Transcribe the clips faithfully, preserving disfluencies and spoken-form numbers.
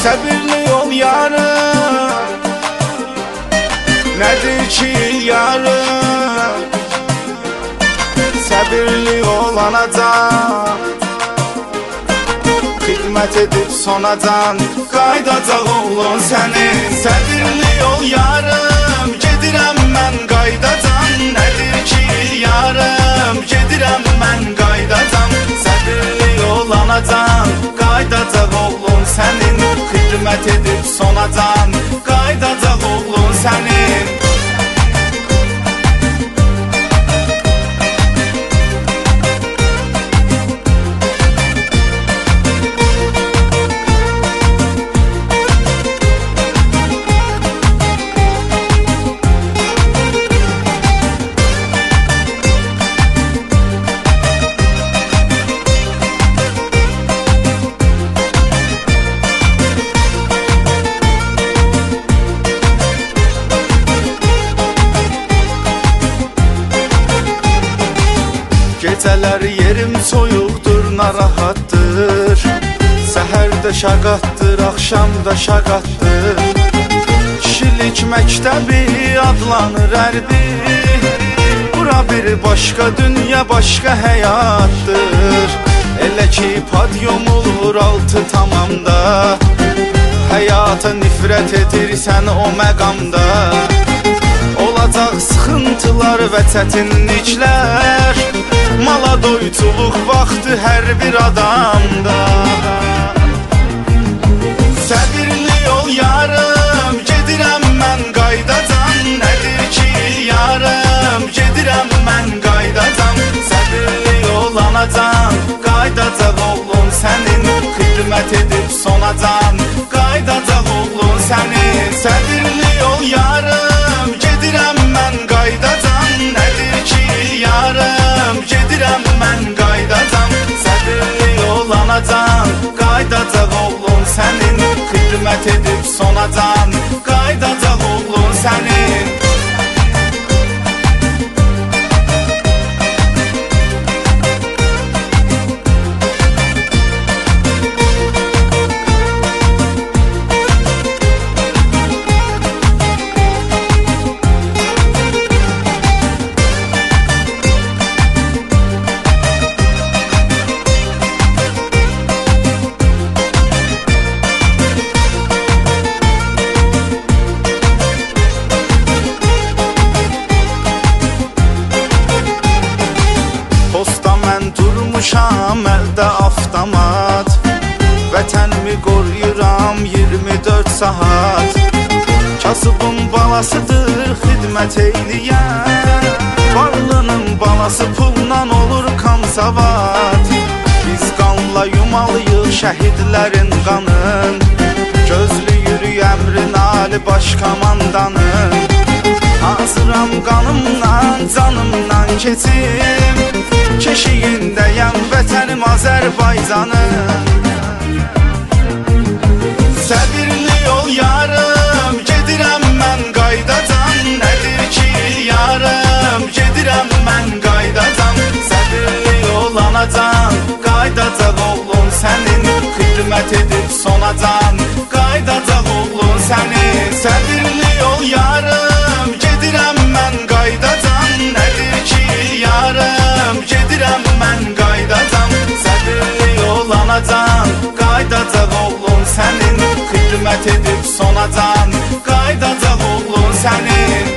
Səbirli ol yarım, nədir ki yarım? Səbirli ol anacan, xidmət edib sonacan qaydacaq oğlun səni. Səbirli ol yarım, gedirəm mən qaydacan. Nədir ki yarım, gedirəm mən qaydacan. Səbirli ol anacan, qaydacaq oğlun sənin. Xidmət edib sonacan qaydacaq oğlun sənin. Gecələr yerim soyuqdur, narahatdır. Səhərdə şaqatdır, axşamda şaqatdır. Kişilik məktəbi adlanır ərbi. Bura bir başqa dünya, başqa həyatdır. Elə ki padyum olur altı tamamda. Həyata nifrət edirsən o məqamda. Olacaq sıxıntılar və çətinliklər. Mala doytuluq vaxtı hər bir adamda. Səbirli ol yarım, gedirəm mən qaydacan. Nədir ki yarım, gedirəm mən qaydacan. Səbirli ol anacan, qaydacaq oğlun sənin. Xidmət edib sonacan qaydacaq oğlun sənin. Səbirli ol yarım, gedirəm mən qaydacan. Nədir ki yarım, gedirəm mən qaydacan. Səbirli ol anacan, qaydacaq oğlun sənin. Xidmət edib sonacan qaydacaq oğlun sənin. Durmuşam əldə avtomat, vətənimi qoruyuram iyirmi dörd saat. Kasıbın balasıdır xidmət eyləyən, varlının balası pulla olur kamsavat. Biz qanla yumalıyıq şəhidlərin qanın, gözlüyürük əmrin ali baş komandanın. Hazıram qanımdan, canımdan keçim, keşiyindəyəm vətənim Azərbaycanım. Səbirli ol yarım, gedirəm mən qaydacan. Nədir ki yarım, gedirəm mən qaydacan. Səbirli ol anacan, qaydacaq oğlun sənin. Xidmət edib sonacan qaydacaq oğlun sənin. Səbirli ol yarım, gedirəm mən qaydacan. Nədir ki yarım, gedirəm mən qaydacan. Səbirli ol anacan, qaydacaq oğlun sənin. Xidmət edib sonacan qaydacaq oğlun sənin.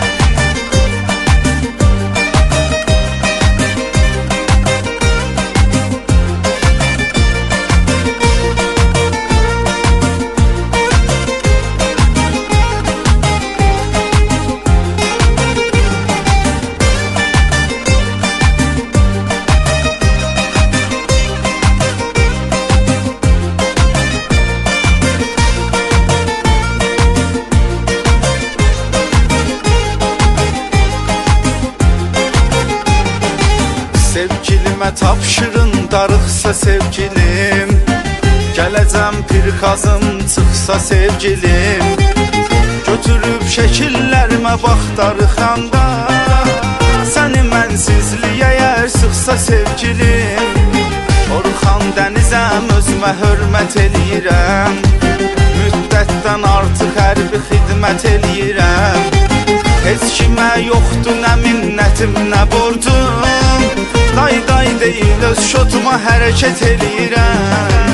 Sevgilimə tapşırın darıxsa sevgilim, gələcəm pirxazım çıxsa sevgilim. Götürüb şəkillərimə bax darıxanda, səni mənsizliyə yer sıxsa sevgilim. Orxan dənizəm özümə hörmət eləyirəm, Müddətdən artıq hərbi xidmət eləyirəm. Heç kimə yoxdur nə minnətim, nə borcum. Day day deyil öz şotuma hərəkət eləyirəm.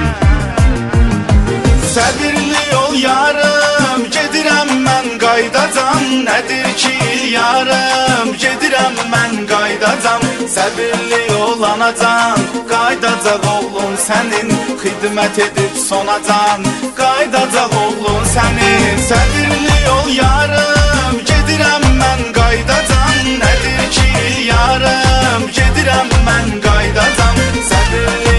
Səbirli ol yarım, gedirəm mən qaydacam. Nədir ki yarım, gedirəm mən qaydacam. Səbirli ol anacan, qaydacaq oğlun sənin. Xidmət edib sonacan, qaydacaq oğlun sənin. Səbirli ol yarım, gedirəm mən qaydacam. Nədir ki yarım, gedirəm mən qaydacam. Səbirli